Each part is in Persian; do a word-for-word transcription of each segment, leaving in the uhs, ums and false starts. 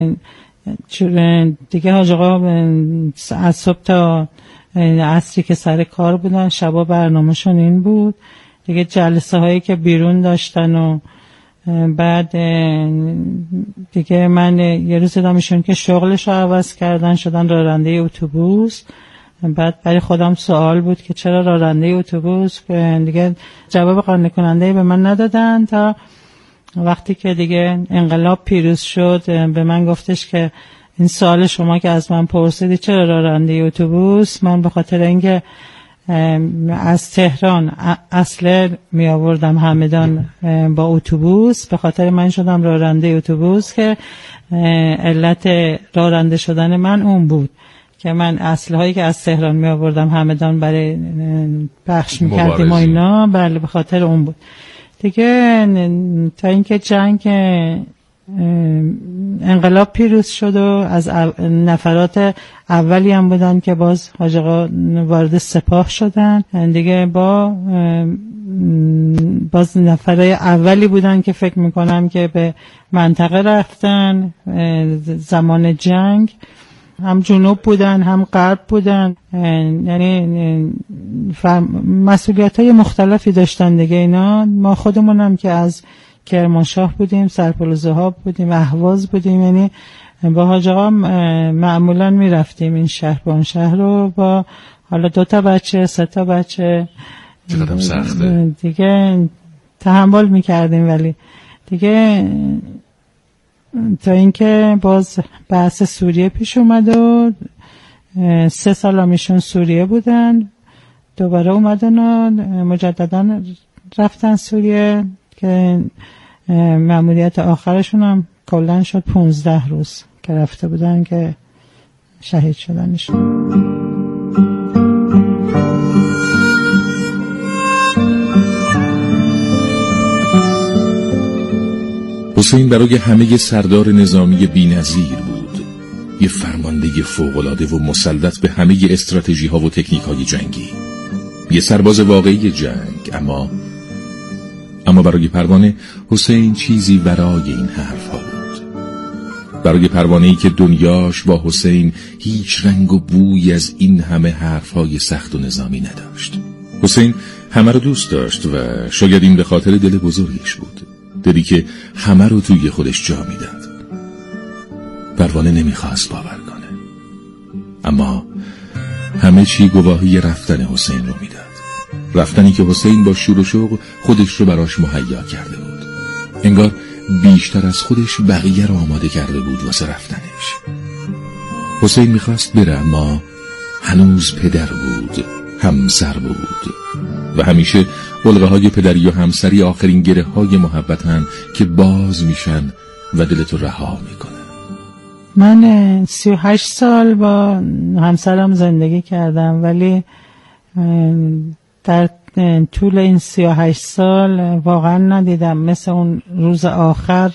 دیگه حاج آقا از صبح تا عصری که سر کار بودن، شبا برنامه‌شون این بود دیگه، جلسه هایی که بیرون داشتن و بعد دیگه من یه روز دیدم ایشون که شغلش رو عوض کردن، شدن راننده اتوبوس. بعد برای خودم سوال بود که چرا راننده اتوبوس، دیگه جواب قانع کننده به من ندادن تا وقتی که دیگه انقلاب پیروز شد به من گفتش که این سوال شما که از من پرسیدی چرا راننده اتوبوس، من به خاطر اینکه از تهران اصلا می آوردم همدان با اتوبوس، به خاطر من شدم راننده اتوبوس که علت راننده شدن من اون بود که من اصل هایی که از تهران می آوردم همدان برای پخش می کردیم و اینا، بله به خاطر اون بود دیگه. تا اینکه جنگ انقلاب پیروز شد و از نفرات اولی هم بودن که باز حاج آقا وارد سپاه شدن دیگه، با باز نفرای اولی بودن که فکر میکنم که به منطقه رفتن زمان جنگ، هم جنوب بودن هم غرب بودن، یعنی مسئولیت های مختلفی داشتن دیگه اینا. ما خودمون هم که از کرمانشاه بودیم، سرپلوزهاب بودیم، اهواز بودیم، یعنی با حاج آقا معمولا میرفتیم این شهر با اون شهر رو، با حالا دو تا بچه سه تا بچه چقدر سخته دیگه تحمل میکردیم. ولی دیگه تا اینکه باز بحث سوریه پیش اومد و سه سال همیشون سوریه بودن، دوباره اومدن و مجددا رفتن سوریه که مأموریت آخرشون هم کلن شد پونزده روز که رفته بودن که شهید شدنشون. حسین برای همه سردار نظامی بی‌نظیر بود، یه فرمانده فوق‌العاده و مسلط به همه استراتژی ها و تکنیک های جنگی، یه سرباز واقعی جنگ. اما اما برای پروانه حسین چیزی برای این حرف ها بود، برای پروانه‌ای که دنیاش با حسین هیچ رنگ و بوی از این همه حرف های سخت و نظامی نداشت. حسین همه رو دوست داشت و شاید این به خاطر دل بزرگش بود، دلی که همه رو توی خودش جا میداد. پروانه نمیخواست باور کنه، اما همه چی گواهی رفتن حسین رو میداد، رفتنی که حسین با شور و شوق خودش رو براش مهیا کرده بود، انگار بیشتر از خودش بقیه رو آماده کرده بود واسه رفتنش. حسین میخواست بره اما هنوز پدر بود، همسر بود و همیشه بلغه های پدری و همسری آخرین گره های محبتن که باز میشن و دلتو رها میکنن. من سی و هشت سال با همسرم زندگی کردم، ولی در طول این سی و هشت سال واقعا ندیدم مثل اون روز آخر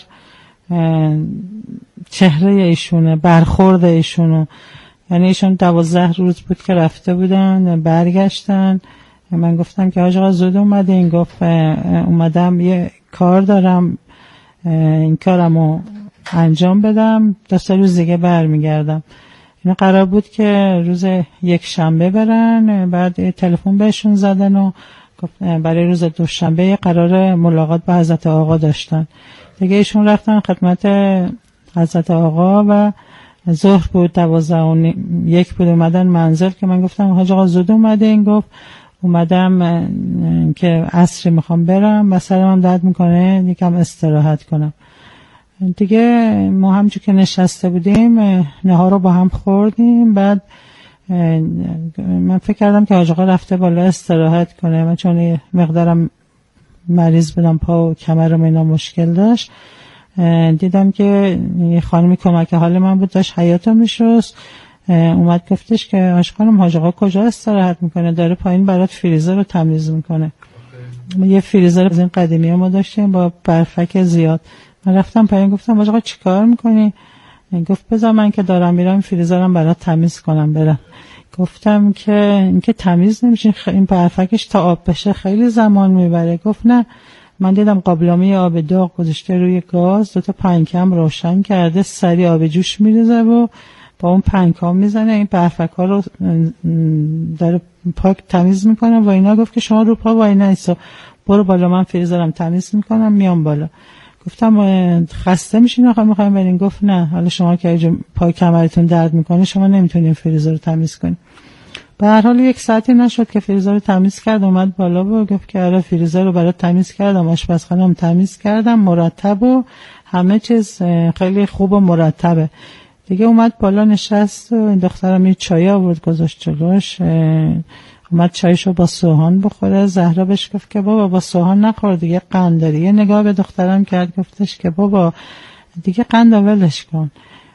چهره ایشونه، برخورد ایشونو. یعنی ایشون دوازده روز بود که رفته بودن، برگشتن. من گفتم که حاج آقا زود اومده؟ این گفت اومدم یه کار دارم، این کارمو انجام بدم، دو سه روز دیگه برمیگردم. این قرار بود که روز یک شنبه برن، بعد تلفن بهشون زدن و برای روز دوشنبه قرار ملاقات با حضرت آقا داشتن دیگه. ایشون رفتن خدمت حضرت آقا و ظهر بود، دوازده و یک بود، اومدن منزل که من گفتم حاج آقا زود اومده؟ این گفت اومدم که عصری میخوام برم و سرم هم درد میکنه یکم استراحت کنم دیگه. ما همچون که نشسته بودیم نهار رو با هم خوردیم. بعد من فکر کردم که حاج آقا رفته بالا استراحت کنه، من چون یه مقدارم مریض بودم، پا و کمرم اینا مشکل داشت. دیدم که یه خانمی کمک حال من بود، داشت حیاطو میشست، اومد گفتش که آش خانم حاج آقا کجا استراحت میکنه؟ داره پایین برات فریزر رو تمیز میکنه. یه فریزر از این قدیمی ما داشتیم با برفک زیاد. من رفتم پایین گفتم حاج آقا چیکار میکنی؟ گفت بذار من که دارم میرم فریزرم برات تمیز کنم برم. گفتم که این که تمیز نمیشه، این برفکش تا آب بشه خیلی زمان میبره. گفت نه من دیدم قابلمه آب داغ گذاشته روی گاز، دو تا پنکم روشن کرده، سری آب جوش میریزه و با اون پنکام میزنه، این برفک‌ها رو داره پاک تمیز میکنه و اینا. گفت که شما رو پا وای نایسا، برو بالا، من فریزرم تمیز میکنم میام بالا. گفتم خسته میشین آخه میخوایم برین؟ گفت نه، حالا شما که پای کمرتون درد میکنه شما نمیتونین فریزر رو تمیز کنین. به هر حال یک ساعتی نشد که فریزر رو تمیز کرد، اومد بالا و گفت که آره فریزر رو برات تمیز کردم، آشپزخونه‌ام تمیز کردم، مرتب و همه چیز خیلی خوب و مرتبه. دیگه اومد بالا نشست و این دخترم یه چای آورد گذاشت جلوش، اومد چایشو با سوهان بخوره. زهرا بهش گفت که بابا با سوهان نخور دیگه قند داری. یه نگاه به دخترم کرد، گفتش که بابا دیگه قند ولش کن،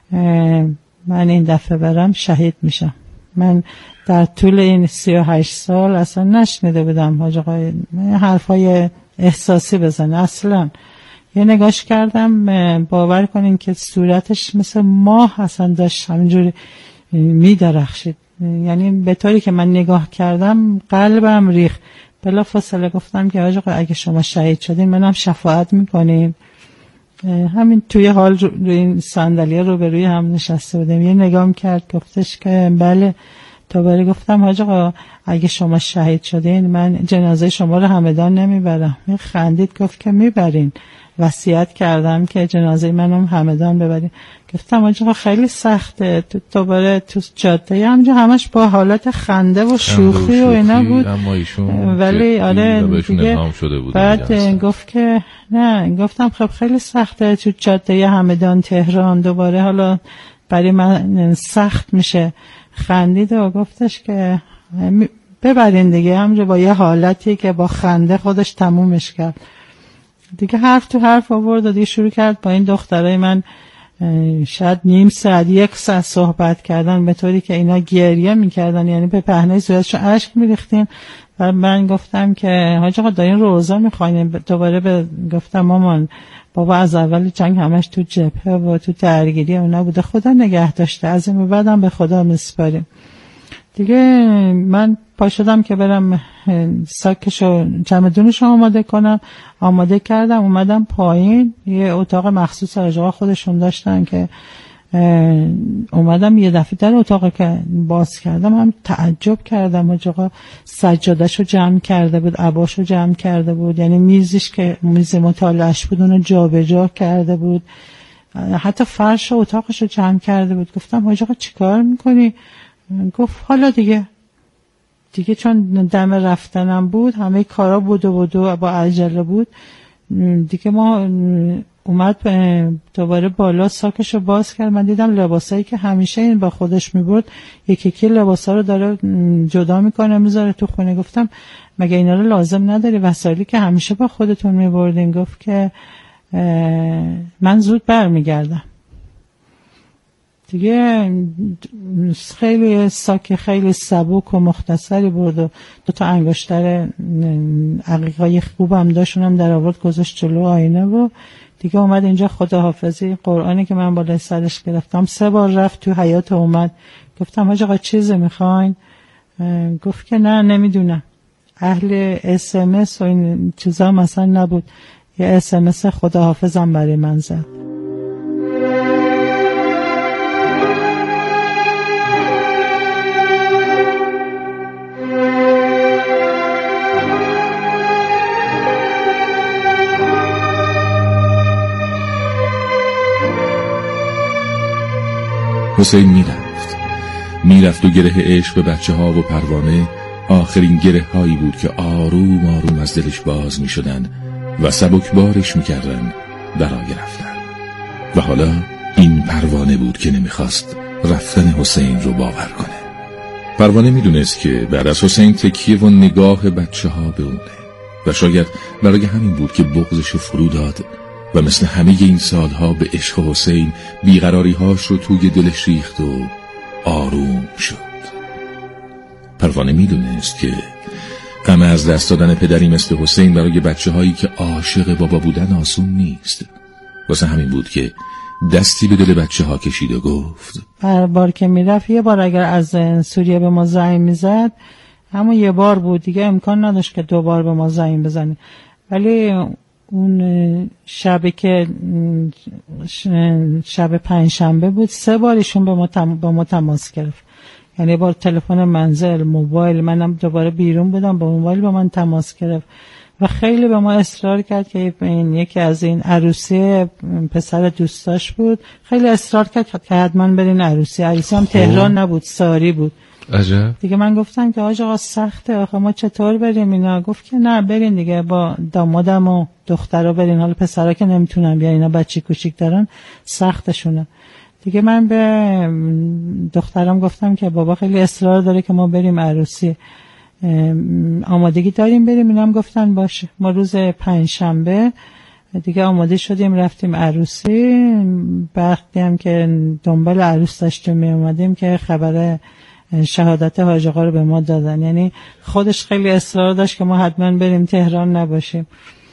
من این دفعه برم شهید میشم. من در طول این سی و هشت سال اصلا نشنیده بودم حاج آقای حرفای احساسی بزنه اصلا. یه نگاش کردم، باور کنین که صورتش مثل ماه اصلا داشت همینجوری میدرخشید، یعنی به طوری که من نگاه کردم قلبم ریخ. بلا فاصله گفتم که حاج آقا اگه شما شهید شدین منم شفاعت میکنیم. همین توی حال رو این صندلیه رو به روی هم نشسته بودیم، یه نگام کرد گفتش که بله. دوباره گفتم حاج آقا اگه شما شهید شدین من جنازه شما رو همدان نمیبرم. می خندید گفت که میبرین، وصیت کردم که جنازه منم همدان ببرین. گفتم حاج آقا خیلی سخته. تو دوباره تو جاده همجا همش با حالت خنده و شوخی و اینا بود، ولی آره دیگه بعد گفت که نه، گفتم خب خیلی سخته تو جاده همدان تهران دوباره حالا برای من سخت میشه. خندید و گفتش که ببرین دیگه، همجا با یه حالتی که با خنده خودش تمومش کرد. دیگه حرف تو حرف آورد و دیگه شروع کرد با این دخترای من شاید نیم ساعت یک ساعت صحبت کردن، به طوری که اینا گریه میکردن، یعنی به پهنه صورتشون اشک میریختیم. و من گفتم که حاج آقا دارین روزا میخواین؟ دوباره به گفتم مامان بابا از اول جنگ همش تو جبهه و تو درگیری اونا بوده، خدا نگه داشته، از این بعدم به خدا میسپاریم. دیگه من پا شدم که برم ساکشو چمدونشو آماده کنم، آماده کردم، اومدم پایین. یه اتاق مخصوص آقا خودشون داشتن که اومدم یه دفعه در اتاق که باز کردم هم تعجب کردم. آقا سجادهشو جمع کرده بود، عباشو جمع کرده بود، یعنی میزش که میز مطالعهش بود اونو جا به جا کرده بود، حتی فرش و اتاقشو جمع کرده بود. گفتم حاج آقا چیکار میکنی؟ گفت حالا دیگه دیگه چون دم رفتنم بود همه کارا بود و بود و با عجله بود دیگه. ما اومد دوباره بالا ساکشو باز کرد، من دیدم لباسایی که همیشه این با خودش میبرد یکی یکی لباسا رو داره جدا میکنه میذاره تو خونه. گفتم مگه اینا رو لازم نداری، وسایلی که همیشه با خودتون میبردین؟ گفت که من زود برمیگردم. دیگه خیلی ساک خیلی سبک و مختصری بود و دو تا انگشتر عقیقای خوبم داشتونم در آورد گذاشت جلو آینه و دیگه اومد اینجا خداحافظی. قرآنی که من بالای سرش گرفتم سه بار رفت تو حیاط اومد. گفتم حاج آقا چیزی میخواین؟ گفت که نه نمیدونم. اهل اس ام اس و این چیزا مثلا نبود، یه اس ام اس خداحافظم برای من زد. حسین میرفت میرفت و گره عشق به بچه ها و پروانه آخرین گره هایی بود که آروم آروم از دلش باز می شدن و سبک بارش می کردن برای رفتن. و حالا این پروانه بود که نمیخواست رفتن حسین رو باور کنه. پروانه می دونست که بعد از حسین تکیه و نگاه بچه ها به اونه و شاید برای همین بود که بغضش فرو داد و مثل همه این سالها به عشق حسین بیقراری هاش رو توی دلش ریخت و آروم شد. پروانه می دونست که غم از دست دادن پدری مثل حسین برای بچه هایی که عاشق بابا بودن آسون نیست. واسه همین بود که دستی به دل بچه ها کشید و گفت هر بار که می رفت یه بار اگر از سوریه به ما زنگ می زد همون یه بار بود دیگه، امکان نداشت که دو بار به ما زنگ بزنه. ولی اون شبی که شب پنجشنبه بود سه بار ایشون به ما با ما تماس گرفت. یعنی بار تلفن منزل، موبایل، منم دوباره بیرون بودم با موبایل با من تماس گرفت و خیلی به ما اصرار کرد که این یکی از این عروسی پسر دوستاش بود. خیلی اصرار کرد که حتما برین عروسی. عروسی هم تهران نبود، ساری بود. عجب. دیگه من گفتم که آقا سخته، آخه ما چطور بریم اینا؟ گفت که نه برین دیگه، با دامادم و دخترا برین، حالا پسرا که نمیتونن بیان، اینا بچه کوچیک دارن سختشونه. دیگه من به دخترم گفتم که بابا خیلی اصرار داره که ما بریم عروسی، آمادگی داریم بریم؟ اینا هم گفتن باشه. ما روز پنجشنبه دیگه آماده شدیم رفتیم عروسی. وقتی هم که دنبال عروس داشتیم می اومدیم که خبر شهادت حاج آقا رو به ما دادن. یعنی خودش خیلی اصرار داشت که ما حتما بریم تهران نباشیم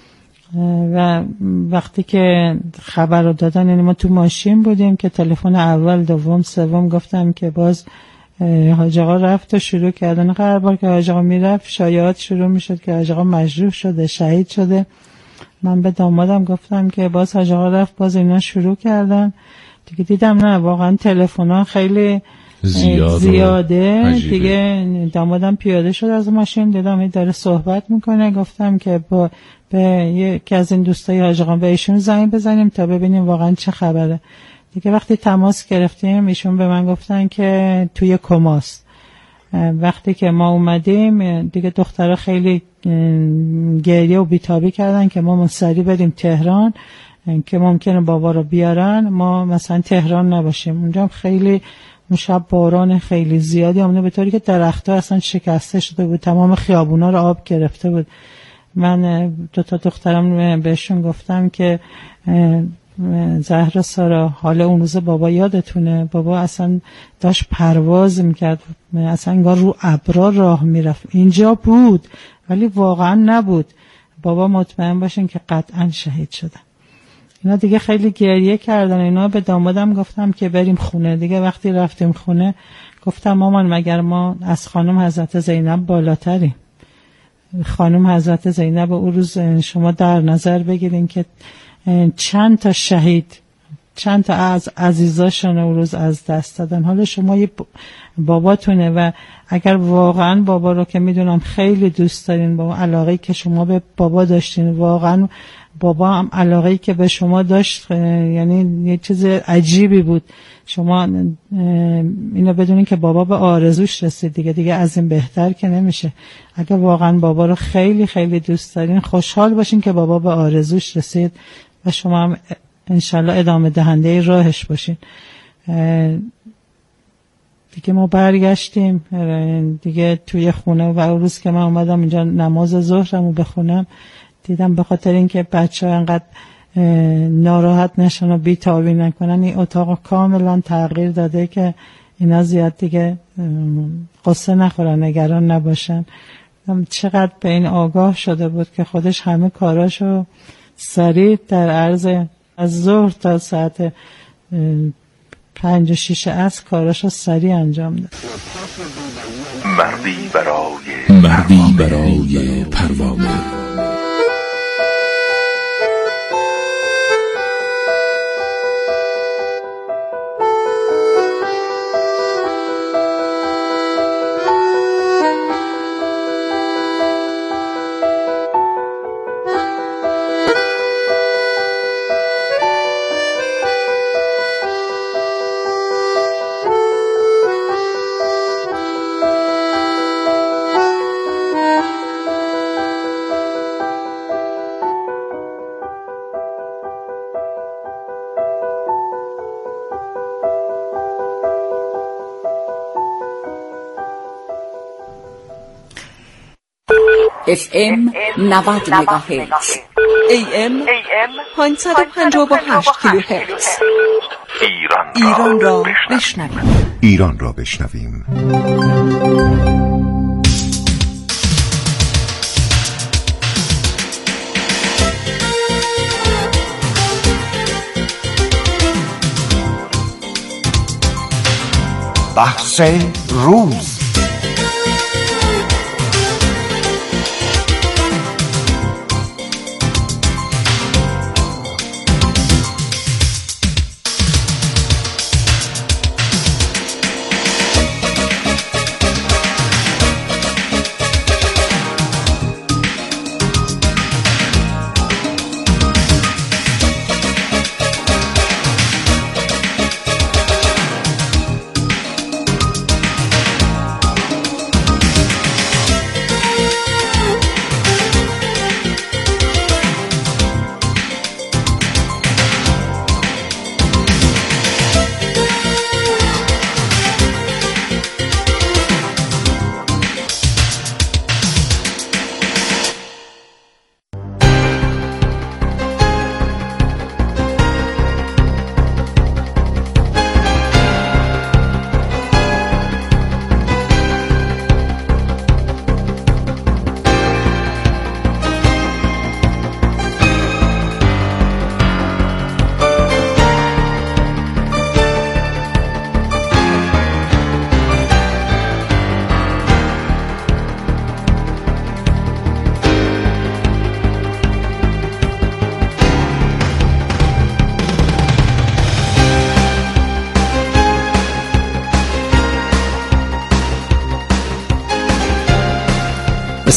و وقتی که خبر رو دادن، یعنی ما تو ماشین بودیم که تلفن اول دوم سوم گفتم که باز حاج آقا رفت و شروع کردن. هر بار که حاج آقا میرفت شایعات شروع میشد که حاج آقا مجروح شده، شهید شده. من به دامادم گفتم که باز حاج آقا رفت، باز اینا شروع کردن. دیگه دیدم نه واقعا تلفن‌ها خیلی زیاد زیاده. دیگه دامادم پیاده شد از ماشین، دیدم این داره صحبت میکنه. گفتم که با به یکی از این دوستای حاج آقا به ایشون زنگ بزنیم تا ببینیم واقعا چه خبره. دیگه وقتی تماس گرفتیم ایشون به من گفتن که توی کماست. وقتی که ما اومدیم دیگه دخترها خیلی گریه و بیتابی کردن که ما مستری بریم تهران که ممکنه بابا رو بیارن، ما مثلا تهران نباشیم. اونجا هم خیلی اون شب باران خیلی زیادی آمده به طوری که درخت‌ها اصلا شکسته شده بود، تمام خیابونا رو آب گرفته بود. من دو تا دخترم بهشون گفتم که زهرا، سارا، حالا اون روز بابا یادتونه؟ بابا اصلا داشت پرواز میکرد، اصلا انگار رو ابرا راه میرفت. اینجا بود ولی واقعا نبود. بابا مطمئن باشین که قطعا شهید شدن. اینا دیگه خیلی گریه کردن. اینا به دامادم گفتم که بریم خونه. دیگه وقتی رفتیم خونه گفتم مامان مگر ما از خانم حضرت زینب بالاتریم؟ خانم حضرت زینب اون روز شما در نظر بگیرین که چند تا شهید، چند تا از عزیزاشون اون روز از دست دادن. حالا شما یه باباتونه و اگر واقعا بابا رو که میدونم خیلی دوست دارین، با علاقه‌ای که شما به بابا داشتین، واقعا بابا هم علاقه‌ای که به شما داشت، یعنی یه چیز عجیبی بود. شما اینو بدونین که بابا به آرزوش رسید دیگه، دیگه از این بهتر که نمیشه. اگر واقعا بابا رو خیلی خیلی دوست دارین خوشحال باشین که بابا به آرزوش رسید و شما هم انشالله ادامه دهنده راهش باشین. دیگه ما برگشتیم دیگه توی خونه و اون روز که من اومدم اینجا نماز ظهرمو بخونم دیدم به خاطر اینکه بچه‌ها انقدر ناراحت نشن و بی‌تابی نکنن این اتاق کاملا تغییر داده که اینا زیاد دیگه قصه نخورن، نگران نباشن. چقدر به این آگاه شده بود که خودش همه کاراشو سریع در عرض از ظهر تا ساعت پنج و شیش عصر کاراشو سریع انجام داد. مردی برای مردی برای پروانه. اف ام نود مگاهرتز، ای ام پانصد و پنجاه و هشت کیلوهرتز. ایران را بشنویم. ایران را بشنویم. بحث روز.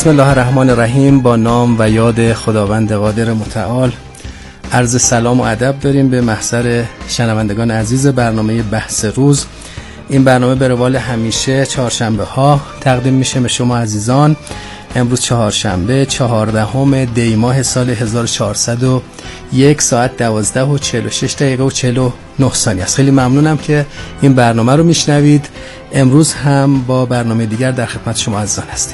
بسم الله الرحمن الرحیم. با نام و یاد خداوند قادر متعال عرض سلام و ادب داریم به محضر شنوندگان عزیز برنامه بحث روز. این برنامه به روال همیشه چهارشنبه ها تقدیم میشه به شما عزیزان. امروز چهارشنبه چهاردهم دی ماه سال هزار و چهارصد و یک ساعت دوازده و چهل و شش دقیقه و چهل و نه ثانیه است. خیلی ممنونم که این برنامه رو میشنوید. امروز هم با برنامه دیگر در خدمت شما عزیزان هستیم.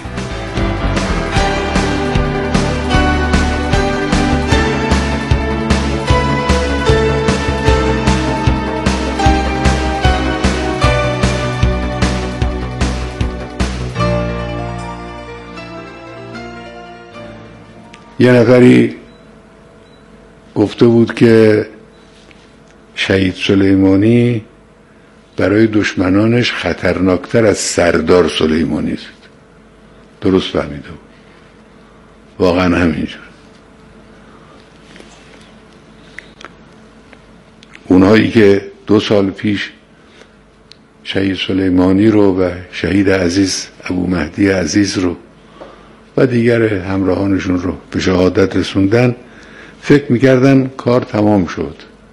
یه نفری گفته بود که شهید سلیمانی برای دشمنانش خطرناکتر از سردار سلیمانی است. درست فهمیده بود. واقعا همینجور. اونهایی که دو سال پیش شهید سلیمانی رو و شهید عزیز ابو مهدی عزیز رو و دیگر همراهانشون رو به شهادت رسوندن، فکر میکردن کار تمام شد.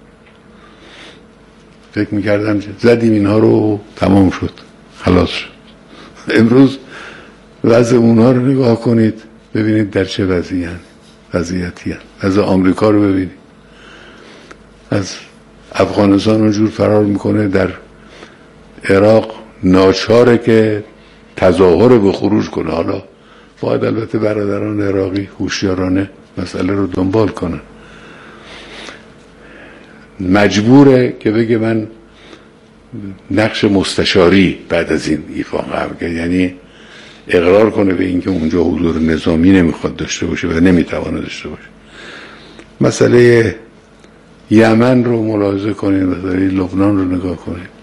فکر میکردن زدیم اینها رو تمام شد، خلاص شد. امروز وضع اونها رو نگاه کنید، ببینید در چه وضعی هن. وضعیتی هن. وضع آمریکا رو ببینید، از افغانستان اونجور فرار میکنه، در عراق ناچاره که تظاهر به خروج کنه. حالا باید البته برادران عراقی هوشیارانه مسئله رو دنبال کنن. مجبوره که بگه من نقش مستشاری بعد از این ایفا خواهم کرد، یعنی اقرار کنه به اینکه اونجا حضور نظامی نمیخواد داشته باشه و نمیتوانه داشته باشه. مسئله یمن رو ملاحظه کنید، مسئله لبنان رو نگاه کنید.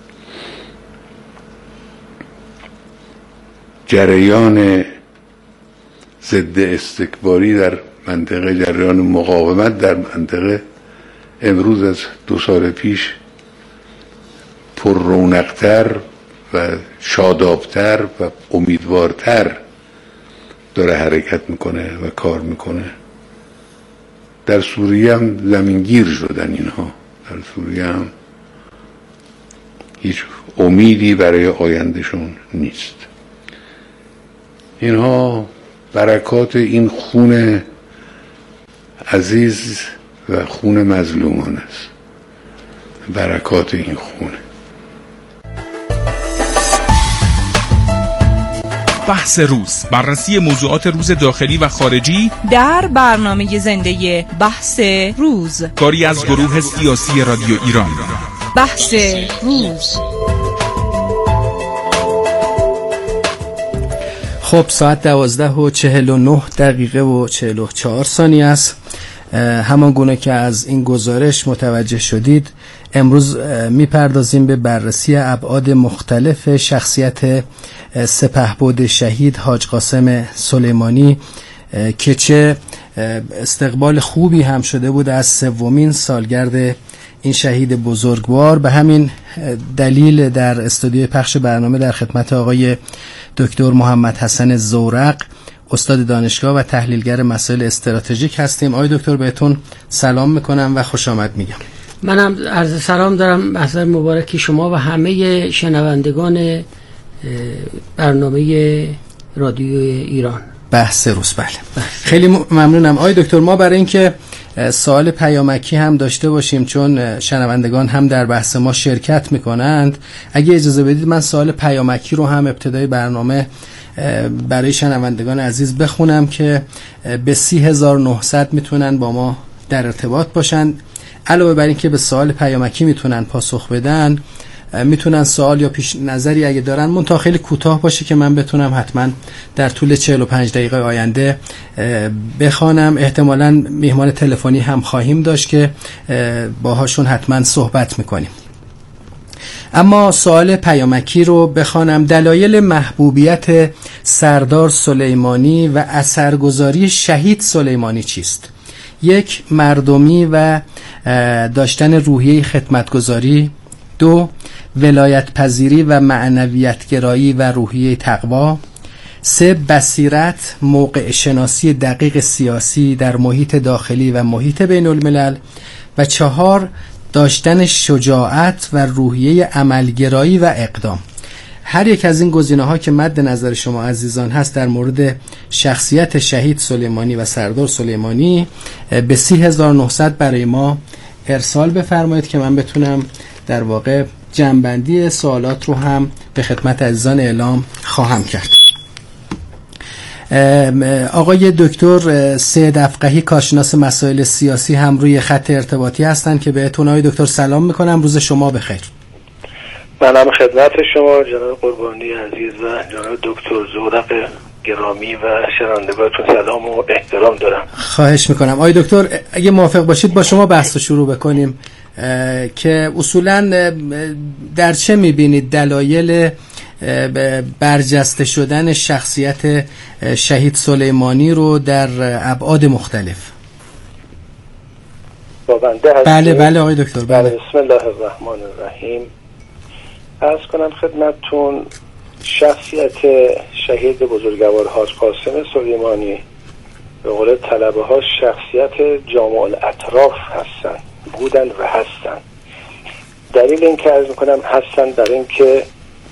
جریان ضد استکباری در منطقه، جریان مقاومت در منطقه امروز از دو سال پیش پر رونق‌تر و شادابتر و امیدوارتر داره حرکت میکنه و کار میکنه. در سوریه هم زمینگیر شدن اینها. در سوریه هم هیچ امیدی برای آیندهشون نیست. اینها برکات این خون عزیز و خون مظلومان است. برکات این خونه. بحث روز، بررسی موضوعات روز داخلی و خارجی در برنامه زنده بحث روز، کاری از گروه سیاسی رادیو ایران. بحث روز. خب ساعت دوازده و چهل و نه دقیقه و چهل و چهار ثانیه است. همان گونه که از این گزارش متوجه شدید، امروز میپردازیم به بررسی ابعاد مختلف شخصیت سپهبد شهید حاج قاسم سلیمانی که چه استقبال خوبی هم شده بود از سومین سالگرد این شهید بزرگوار. به همین دلیل در استودیوی پخش برنامه در خدمت آقای دکتر محمد حسن زورق، استاد دانشگاه و تحلیلگر مسائل استراتژیک هستیم. آقای دکتر بهتون سلام میکنم و خوش آمد میگم. منم عرض سلام دارم محضر مبارکی شما و همه شنوندگان برنامه رادیو ایران. بحث روز. بله خیلی ممنونم آقای دکتر. ما برای اینکه سوال پیامکی هم داشته باشیم، چون شنوندگان هم در بحث ما شرکت میکنند، اگه اجازه بدید من سوال پیامکی رو هم ابتدای برنامه برای شنوندگان عزیز بخونم که به سی هزار و نهصد میتونن با ما در ارتباط باشن. علاوه بر این که به سوال پیامکی میتونن پاسخ بدن، میتونن سوال یا پیش نظری اگه دارن منتها خیلی کوتاه باشه که من بتونم حتما در طول چهل و پنج دقیقه آینده بخوانم. احتمالاً میهمان تلفنی هم خواهیم داشت که باهاشون حتما صحبت میکنیم. اما سوال پیامکی رو بخوانم. دلایل محبوبیت سردار سلیمانی و اثرگذاری شهید سلیمانی چیست؟ یک، مردمی و داشتن روحیه خدمتگزاری. دو، ولایت پذیری و معنویت گرایی و روحیه تقوا. سه، بصیرت، موقع شناسی دقیق سیاسی در محیط داخلی و محیط بین الملل. و چهار، داشتن شجاعت و روحیه عملگرایی و اقدام. هر یک از این گزینه‌ها که مد نظر شما عزیزان هست در مورد شخصیت شهید سلیمانی و سردار سلیمانی به سی هزار و نهصد برای ما ارسال بفرمایید که من بتونم در واقع جمع‌بندی سوالات رو هم به خدمت عزیزان اعلام خواهم کرد. آقای دکتر سید افقهی کارشناس مسائل سیاسی هم روی خط ارتباطی هستند که بهتون آقای دکتر سلام میکنم. روز شما بخیر. منم خدمت شما جناب قربانی عزیز و جناب دکتر زورق گرامی و شنوندگانتون سلام و احترام دارم. خواهش میکنم. آقای دکتر اگه موافق باشید با شما بحث رو شروع بکنیم که اصولاً در چه میبینید دلایل برجسته شدن شخصیت شهید سلیمانی رو در ابعاد مختلف؟ با بنده هستید؟ بله بله آقای دکتر. بله. بسم الله الرحمن الرحیم. عرض کنم خدمتتون شخصیت شهید بزرگوار حاج قاسم سلیمانی به قول طلبه ها شخصیت جامع الاطراف هستن، بودن و هستن. دلیل این که عرض میکنم هستن در این که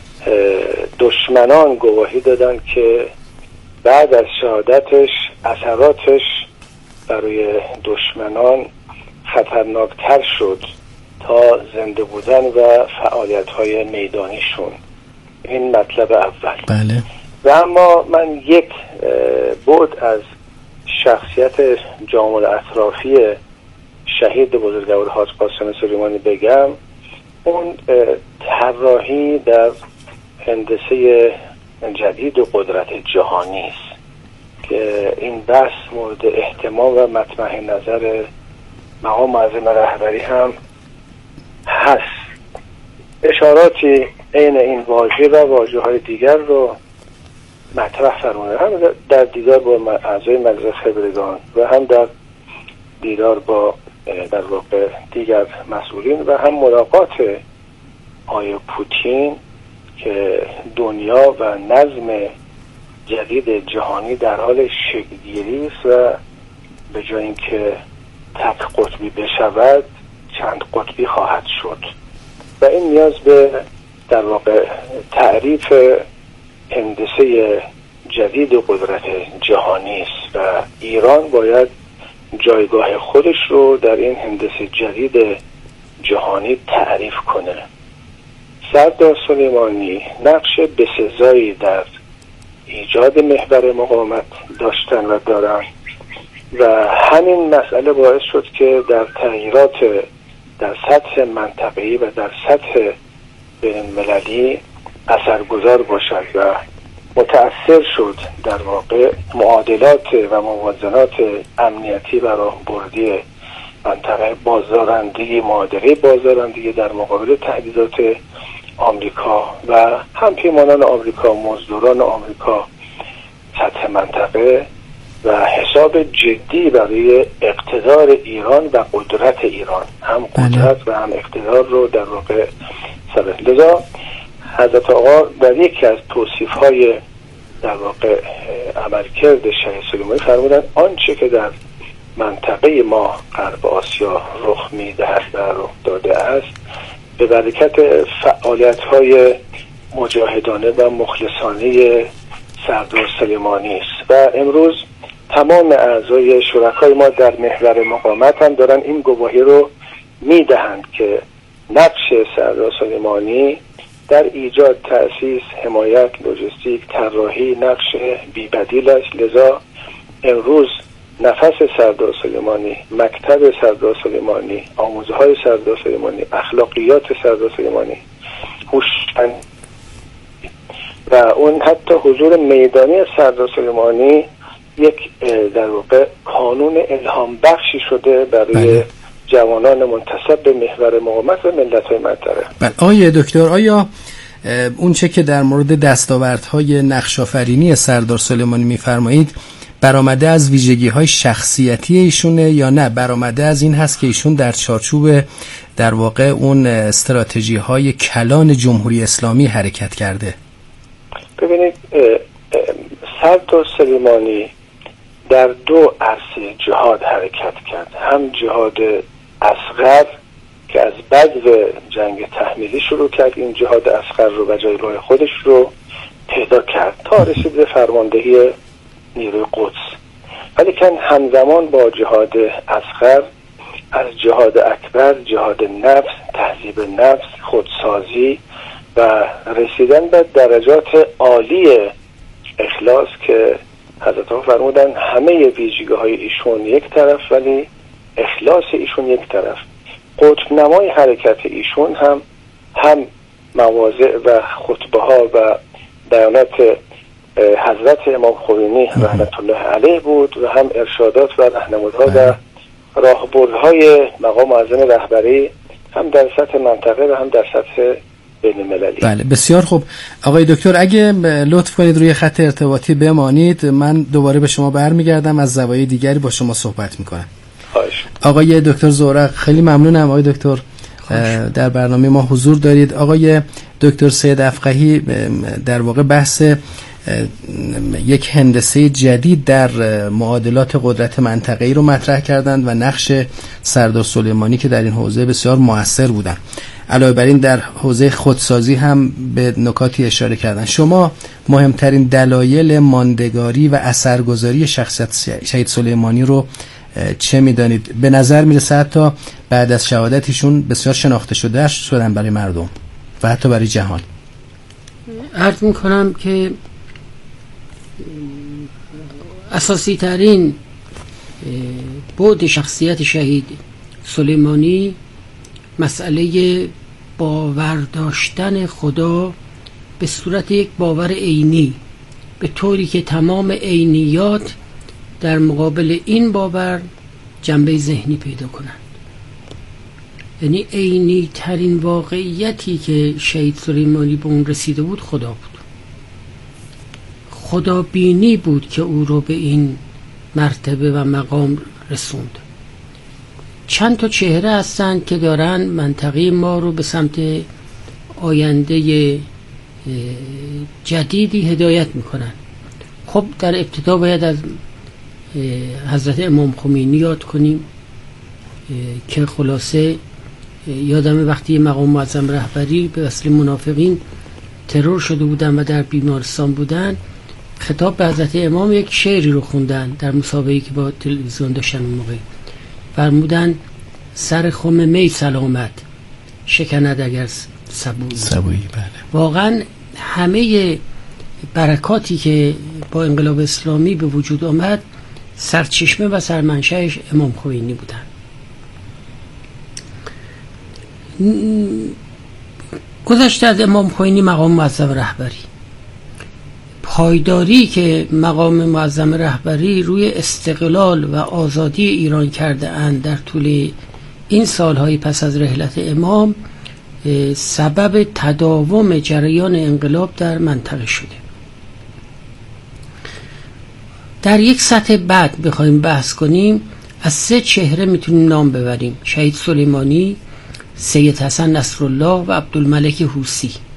دشمنان گواهی دادن که بعد از شهادتش اثراتش برای دشمنان خطرناکتر شد تا زنده بودن و فعالیت‌های میدانیشون. این مطلب اول. بله. و اما من یک بعد از شخصیت جامع الاطرافی شهید بزرگوار حاج قاسم سلیمانی بگم. اون طراحی در هندسه جدید و قدرت جهانی است که این بحث مورد اهتمام و مطمع نظر مقام معظم رهبری هم هست. اشاراتی عین این واژه و واژه های دیگر رو مطرح فرموده، هم در دیدار با اعضای مجلس خبرگان و هم در دیدار با در واقع دیگر مسئولین و هم ملاقات آقای پوتین که دنیا و نظم جدید جهانی در حال شکل‌گیری است و به جای اینکه تک قطبی بشود چند قطبی خواهد شد و این نیاز به در واقع تعریف هندسه جدید و قدرت جهانی است و ایران باید جایگاه خودش رو در این هندسه جدید جهانی تعریف کنه. سردار سلیمانی نقش بسزایی در ایجاد محور مقاومت داشتن و دارن و همین مسئله باعث شد که در تغییرات در سطح منطقه‌ای و در سطح بین‌المللی اثرگذار باشد و متأثر شد در واقع معادلات و موازنات امنیتی و راهبردی منطقه بازدارندگی معادله بازدارندگی در مقابل تهدیدات آمریکا و همپیمانان آمریکا، مزدوران آمریکا سطح منطقه و حساب جدی برای اقتدار ایران و قدرت ایران، هم قدرت و هم اقتدار رو در واقع ثابت. لذا حضرت آقا در یکی از توصیف‌های در واقع عملکرد شهید سلیمانی فرمودن آنچه که در منطقه ما غرب آسیا رخ می‌دهد و رخ داده است به برکت فعالیت‌های مجاهدانه و مخلصانه سردار سلیمانی است و امروز تمام اعضای شرکای ما در محور مقاومت هم دارن این گواهی رو میدهند که نقش سردار سلیمانی در ایجاد، تأسیس، حمایت، لوجستیک، طراحی نقش بی‌بدیل است. لذا امروز نفس سردار سلیمانی، مکتب سردار سلیمانی، آموزه‌های سردار سلیمانی، اخلاقیات سردار سلیمانی، هوشمند و اون حتی حضور میدانی سردار سلیمانی یک در واقع کانون الهام بخشی شده برای بله. جوانان منتسب به محور مقاومت و ملت‌های منطقه. بله آیه دکتر، آیا اون چه که در مورد دستاوردهای نقش‌آفرینی سردار سلیمانی می‌فرمایید برآمده از ویژگی‌های شخصیتی ایشونه یا نه برآمده از این هست که ایشون در چارچوب در واقع اون استراتژی‌های کلان جمهوری اسلامی حرکت کرده؟ ببینید سردار سلیمانی در دو عرصه جهاد حرکت کرد، هم جهاد اصغر که از بدو جنگ تحمیلی شروع کرد، این جهاد اصغر رو و جایگاه خودش رو پیدا کرد تا رسید به فرماندهی نیروی قدس. ولی که همزمان با جهاد اصغر از جهاد اکبر، جهاد نفس، تهذیب نفس، خودسازی و رسیدن به درجات عالی اخلاص که حضرت ها فرمودن همه ویژگی های ایشون یک طرف ولی اخلاص ایشون یک طرف. قطب نمای حرکت ایشون هم هم مواضع و خطبه ها و بیانات حضرت امام خمینی رحمت الله علیه بود و هم ارشادات و راهنمودها و راهبردهای مقام معظم رهبری هم در سطح منطقه و هم در سطح بین المللی. بله بسیار خوب. آقای دکتر اگه لطف کنید روی خط ارتباطی بمانید، من دوباره به شما برمیگردم، از زوایای دیگری با شما صحبت میکنم. خواهش. آقای دکتر زورق خیلی ممنونم. آقای دکتر در برنامه ما حضور دارید. آقای دکتر سید افقهی در واقع بحث یک هندسه جدید در معادلات قدرت منطقه‌ای رو مطرح کردند و نقش سردار سلیمانی که در این حوزه بسیار مؤثر بودند. علاوه بر این در حوزه خودسازی هم به نکاتی اشاره کردند. شما مهمترین دلایل ماندگاری و اثرگذاری شخصیت شهید سلیمانی رو چه می‌دانید؟ به نظر میرسه حتی بعد از شهادتشون بسیار شناخته شده شدن برای مردم و حتی برای جهان. عرض می‌کنم که اساسی ترین بعد شخصیت شهید سلیمانی مسئله باور داشتن خدا به صورت یک باور عینی، به طوری که تمام عینیات در مقابل این باور جنبه ذهنی پیدا کنند. یعنی عینی ترین واقعیتی که شهید سلیمانی به اون رسیده بود خدا بود. خدا بینی بود که او رو به این مرتبه و مقام رسوند. چند تا چهره هستند که دارن منطقه ما رو به سمت آینده جدیدی هدایت میکنن. خب در ابتدا باید از حضرت امام خمینی یاد کنیم که خلاصه یادم وقتی مقام معظم رهبری به وسیله منافقین ترور شده بودن و در بیمارستان بودن، خطاب به حضرت امام یک شعری رو خوندن در مسابقه‌ای که با تلویزیون داشتن اون موقع. فرمودن سر خم می سلامت شکند اگر سبویی. سبویی بله. واقعا همه برکاتی که با انقلاب اسلامی به وجود آمد سرچشمه و سرمنشأش امام خمینی بودن. گذشته از امام خمینی مقام معظم رهبری، پایداری که مقام معظم رهبری روی استقلال و آزادی ایران کرده اند در طول این سالهای پس از رحلت امام سبب تداوم جریان انقلاب در منطقه شده. در یک سطح بعد بخوایم بحث کنیم، از سه چهره میتونیم نام ببریم: شهید سلیمانی، سید حسن نصرالله و عبدالملک حوثی.